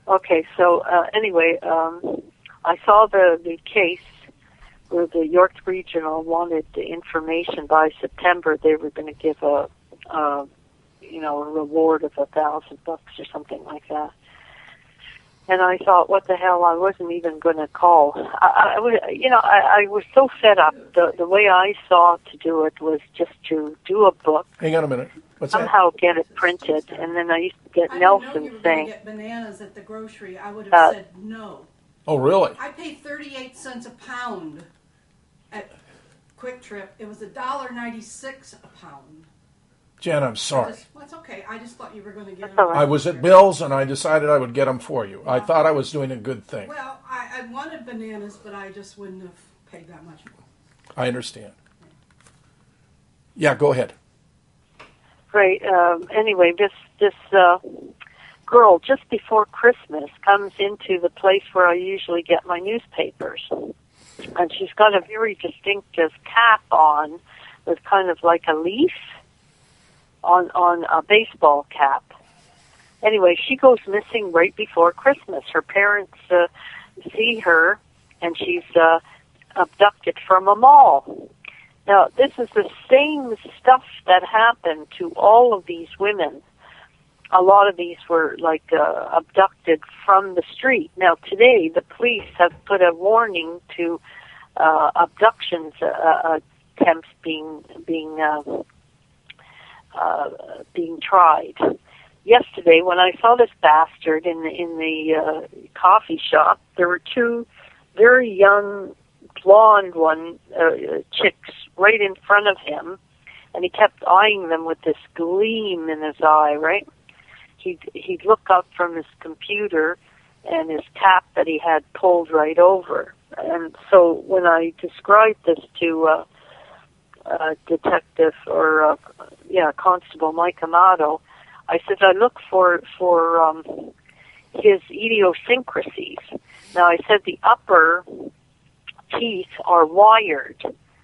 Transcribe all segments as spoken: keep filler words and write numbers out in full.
Okay, so uh, anyway, um, I saw the, the case where the York Regional wanted the information by September. They were going to give a, uh, you know, a reward of a thousand bucks or something like that. And I thought, what the hell? I wasn't even going to call. I, I was, you know, I, I was so fed up. The the way I saw to do it was just to do a book. Hang on a minute. What's somehow that? get it printed, and then I used to get I Nelson didn't know you were saying, going to get bananas at the grocery. I would have uh, said no. Oh, really? I paid thirty-eight cents a pound at Quick Trip. It was a dollar ninety-six a pound. Jen, I'm sorry. Just, well, it's okay. I just thought you were going to get That's them. all right. I was at Bill's and I decided I would get them for you. I thought I was doing a good thing. Well, I, I wanted bananas, but I just wouldn't have paid that much more. I understand. Yeah, go ahead. Great. Um, anyway, this this uh, girl just before Christmas comes into the place where I usually get my newspapers, and she's got a very distinctive cap on with kind of like a leaf on on a baseball cap. Anyway, she goes missing right before Christmas. Her parents uh, see her, and she's uh, abducted from a mall. Now, this is the same stuff that happened to all of these women. A lot of these were, like, uh, abducted from the street. Now, today, the police have put a warning to uh, abductions uh, attempts being being uh, uh, being tried. Yesterday, when I saw this bastard in the, in the uh, coffee shop, there were two very young blonde one uh, chicks right in front of him, and he kept eyeing them with this gleam in his eye, right? He'd, he'd look up from his computer and his cap that he had pulled right over. And so when I described this to uh, uh, Detective or, uh, yeah, Constable Mike Amato, I said, I look for, for um, his idiosyncrasies. Now, I said the upper teeth are wired.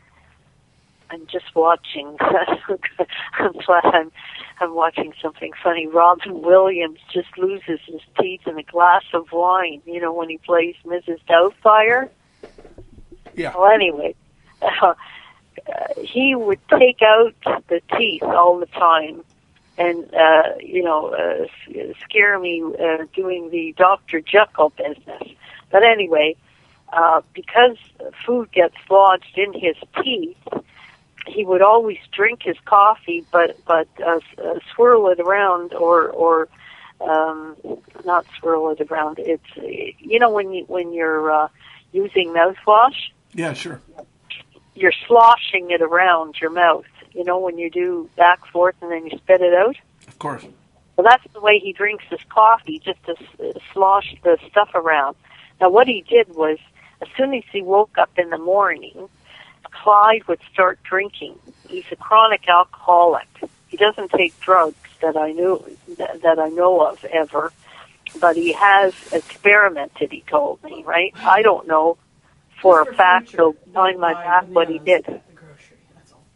I'm just watching. I'm glad I'm, I'm watching something funny. Robin Williams just loses his teeth in a glass of wine, you know, when he plays Missus Doubtfire. Yeah. Well, anyway, uh, he would take out the teeth all the time and, uh, you know, uh, scare me uh, doing the Doctor Jekyll business. But anyway, uh, because food gets lodged in his teeth, he would always drink his coffee, but but uh, uh, swirl it around, or or um, not swirl it around. It's you know when you when you're uh, using mouthwash, Yeah, sure. you're sloshing it around your mouth. You know when you do back forth and then you spit it out. Of course. Well, that's the way he drinks his coffee, just to s- slosh the stuff around. Now, what he did was, as soon as he woke up in the morning, Clyde would start drinking. He's a chronic alcoholic. He doesn't take drugs that I knew that I know of ever, but he has experimented. He told me, right? I don't know for a fact. So behind my back, what he did. At the grocery, that's all.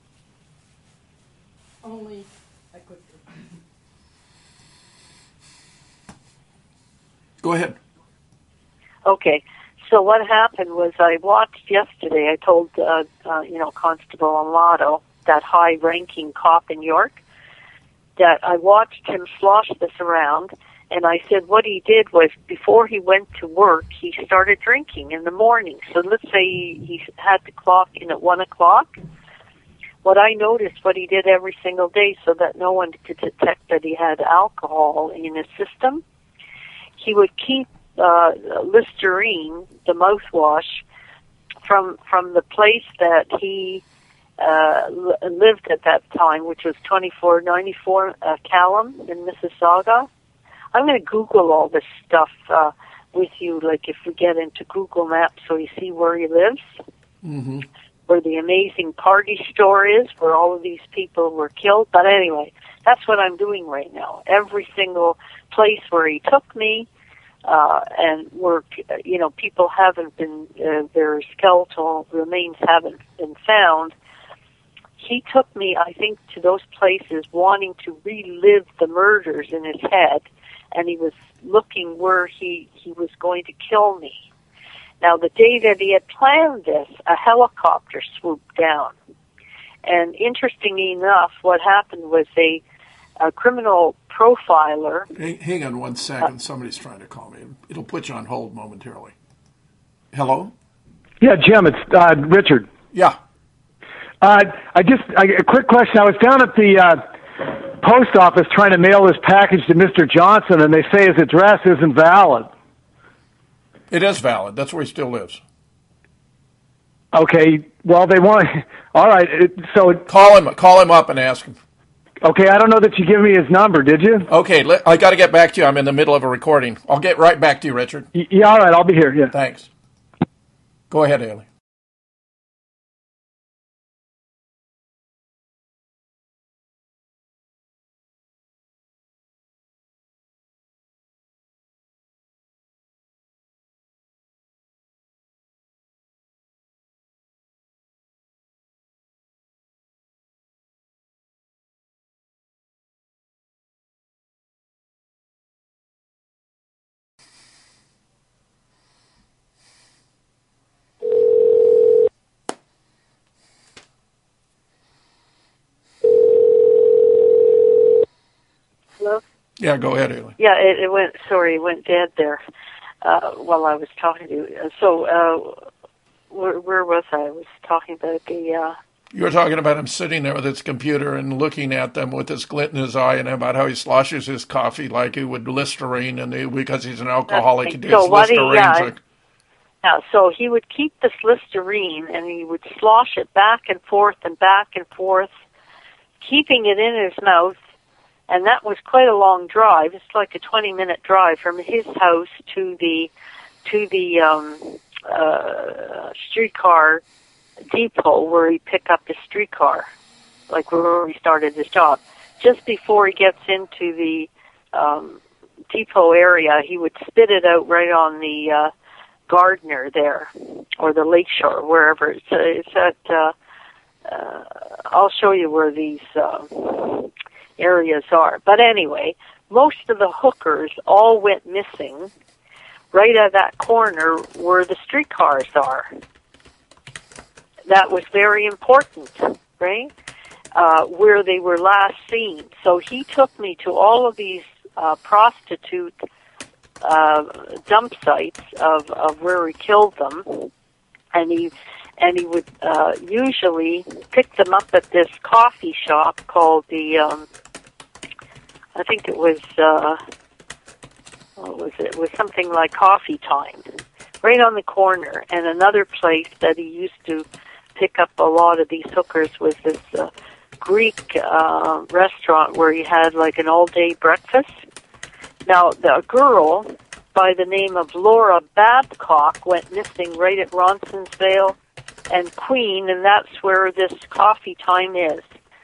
Only at Quick Trip. Go ahead. Okay. So what happened was I watched yesterday, I told, uh, uh, you know, Constable Amato, that high-ranking cop in York, that I watched him slosh this around, and I said what he did was before he went to work, he started drinking in the morning. So let's say he, he had to clock in at one o'clock. What I noticed, what he did every single day so that no one could detect that he had alcohol in his system, he would keep Uh, Listerine, the mouthwash, from from the place that he uh, li- lived at that time, which was twenty-four ninety-four uh, Callum in Mississauga. I'm going to Google all this stuff uh, with you, like if we get into Google Maps, so you see where he lives, Mm-hmm. where the amazing party store is, where all of these people were killed. But anyway, that's what I'm doing right now. Every single place where he took me. Uh, and where, you know, people haven't been, uh, their skeletal remains haven't been found. He took me, I think, to those places wanting to relive the murders in his head, and he was looking where he, he was going to kill me. Now, the day that he had planned this, a helicopter swooped down. And interestingly enough, what happened was a, a criminal profiler... Hang, hang on one second. Uh, Somebody's trying to call me. It'll put you on hold momentarily. Hello? Yeah, Jim, it's uh, Richard. Yeah. Uh, I just, I, a quick question. I was down at the uh, post office trying to mail this package to Mister Johnson, and they say his address isn't valid. It is valid. That's where he still lives. Okay. Well, they want. All right. So call him. Call him up and ask him. Okay. I don't know that you gave me his number. Did you? Okay. Let, I got to get back to you. I'm in the middle of a recording. I'll get right back to you, Richard. Y- yeah. All right. I'll be here. Yeah. Thanks. Go ahead, Haley. Yeah, go ahead, Haley. Yeah, it, it went, sorry, it went dead there uh, while I was talking to you. So, uh, where, where was I? I was talking about the... Uh, you were talking about him sitting there with his computer and looking at them with this glint in his eye, and about how he sloshes his coffee like he would Listerine, and he, because he's an alcoholic, he does so Listerine. He, yeah, yeah, so he would keep this Listerine, and he would slosh it back and forth and back and forth, keeping it in his mouth. And that was quite a long drive. It's like a twenty-minute drive from his house to the to the um, uh, streetcar depot where he picked up his streetcar, like where he started his job. Just before he gets into the um, depot area, he would spit it out right on the uh, Gardner there, or the Lakeshore, wherever. It's, uh, it's at. Uh, uh, I'll show you where these. Uh, areas are. But anyway, most of the hookers all went missing right at that corner where the streetcars are. That was very important, right? Uh, where they were last seen. So he took me to all of these uh, prostitute uh, dump sites of, of where he killed them, and he and he would uh, usually pick them up at this coffee shop called the um, I think it was, uh, what was it? It was something like Coffee Time, right on the corner. And another place that he used to pick up a lot of these hookers was this uh, Greek uh, restaurant where he had like an all-day breakfast. Now, the girl by the name of Laura Babcock went missing right at Ronsonsvale and Queen, and that's where this Coffee Time is.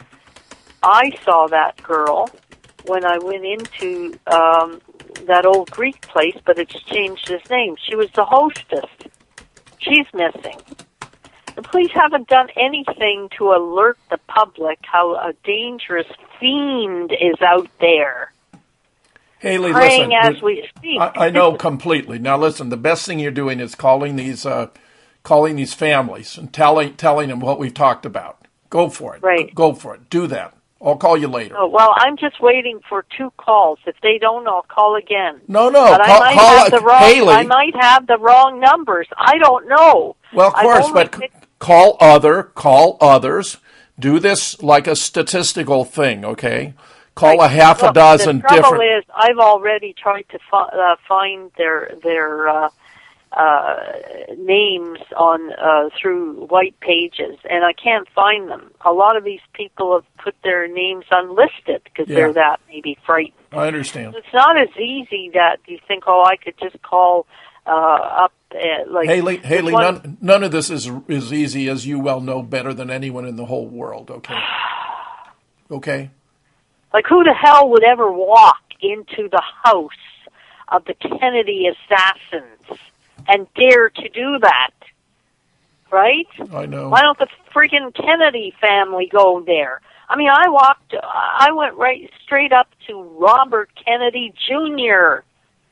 I saw that girl when I went into um, that old Greek place, but it's changed its name. She was the hostess. She's missing. The police haven't done anything to alert the public how a dangerous fiend is out there. Haley, praying listen. as we speak. I, I know completely. Now, listen. The best thing you're doing is calling these, uh, calling these families and telling telling them what we've talked about. Go for it. Right. Go for it. Do that. I'll call you later. Oh, well, I'm just waiting for two calls. If they don't, I'll call again. No, no. But call, I might call have the wrong. Haley. I might have the wrong numbers. I don't know. Well, of course, but picked... call other, call others. Do this like a statistical thing, okay? Call right. a half well, a dozen the trouble different. is, I've already tried to fi- uh, find their their uh, uh, names on uh, through white pages, and I can't find them. A lot of these people have put their names unlisted because yeah. they're that maybe frightened. I understand. It's not as easy that you think. Oh, I could just call uh, up. Uh, like Haley, Haley, one... none none of this is as easy as you well know better than anyone in the whole world. Okay. Okay. Like, who the hell would ever walk into the house of the Kennedy assassins and dare to do that? Right? I know. Why don't the freaking Kennedy family go there? I mean, I walked, I went right straight up to Robert Kennedy Junior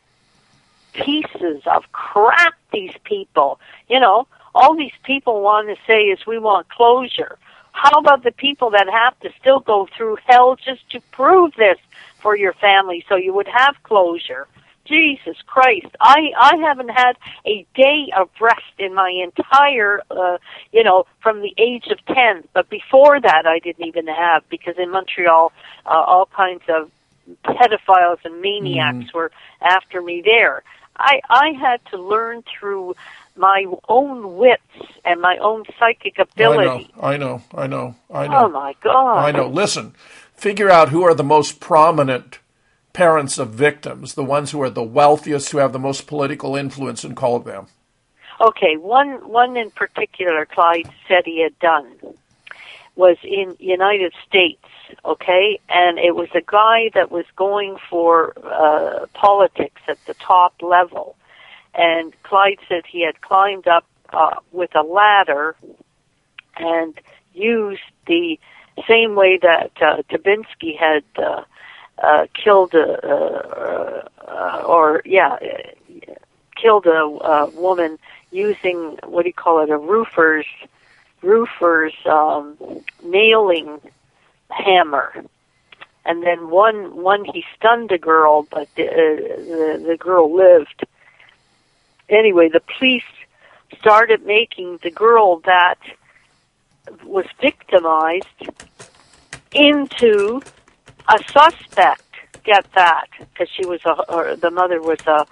Pieces of crap, these people. You know, all these people want to say is we want closure. How about the people that have to still go through hell just to prove this for your family so you would have closure? Jesus Christ, I, I haven't had a day of rest in my entire, uh, you know, from the age of ten. But before that, I didn't even have, because in Montreal, uh, all kinds of pedophiles and maniacs mm. were after me there. I, I had to learn through my own wits and my own psychic ability. I know, I know, I know, I know. Oh, my God. I know. Listen, figure out who are the most prominent parents of victims, the ones who are the wealthiest, who have the most political influence, and call them. Okay, one one in particular Clyde said he had done was in United States, okay, and it was a guy that was going for uh, politics at the top level, and Clyde said he had climbed up uh, with a ladder and used the same way that uh, Tabinski had uh, Uh, killed a, uh, uh, or yeah, uh, killed a uh, woman using, what do you call it, a roofer's roofer's um, nailing hammer, and then one one he stunned a girl, but the, uh, the the girl lived. Anyway, the police started making the girl that was victimized into a suspect. Get that? Because she was a, or the mother was a,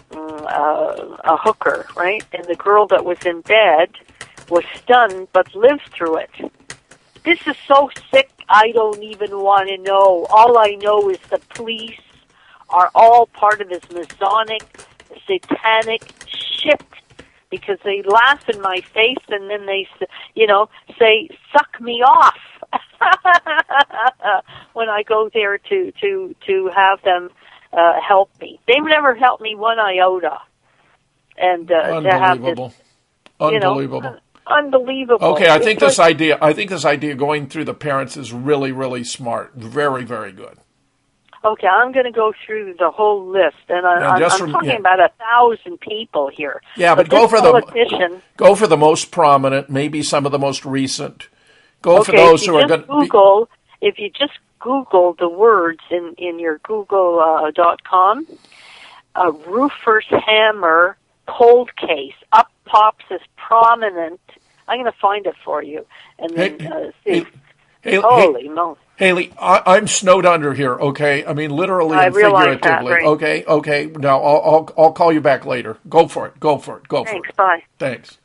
uh, a hooker, right? And the girl that was in bed was stunned but lived through it. This is so sick, I don't even want to know. All I know is the police are all part of this Masonic, satanic shit, because they laugh in my face and then they, you know, say, suck me off. When I go there to to to have them uh, help me, they've never helped me one iota. And uh, to have this, unbelievable, you know, unbelievable. Okay, I think it's this like, idea. I think this idea going through the parents is really, really smart. Very, very good. Okay, I'm going to go through the whole list, and I, yeah, I'm, I'm from, talking yeah. about a thousand people here. Yeah, but, but go for politician, the go for the most prominent, maybe some of the most recent. Go okay, for those if who you are going to Google. Be... If you just Google the words in in your Google uh, dot com, a roofer's hammer cold case up pops as prominent. I'm going to find it for you, and then hey, uh, see. Hey, Holy hey, moly. Haley, I, I'm snowed under here, okay? I mean, literally I and realize that, figuratively. right. Okay, okay. Now, I'll, I'll I'll call you back later. Go for it. Go for it. Go Thanks, for it. bye. Thanks.